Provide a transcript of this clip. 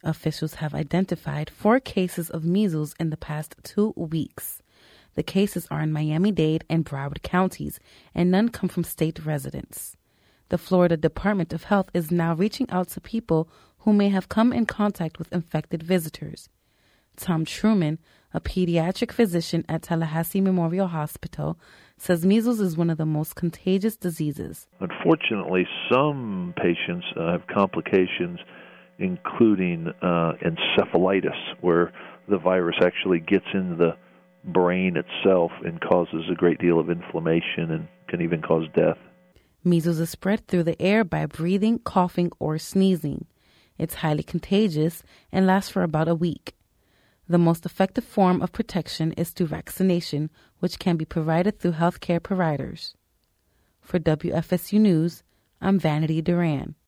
Officials have identified 4 cases of measles in the past 2 weeks. The cases are in Miami-Dade and Broward counties, and none come from state residents. The Florida Department of Health is now reaching out to people who may have come in contact with infected visitors. Tom Truman, a pediatric physician at Tallahassee Memorial Hospital, says measles is one of the most contagious diseases. Unfortunately, some patients have complications, including encephalitis, where the virus actually gets into the brain itself and causes a great deal of inflammation and can even cause death. Measles is spread through the air by breathing, coughing, or sneezing. It's highly contagious and lasts for about a week. The most effective form of protection is through vaccination, which can be provided through healthcare providers. For WFSU News, I'm Vanity Duran.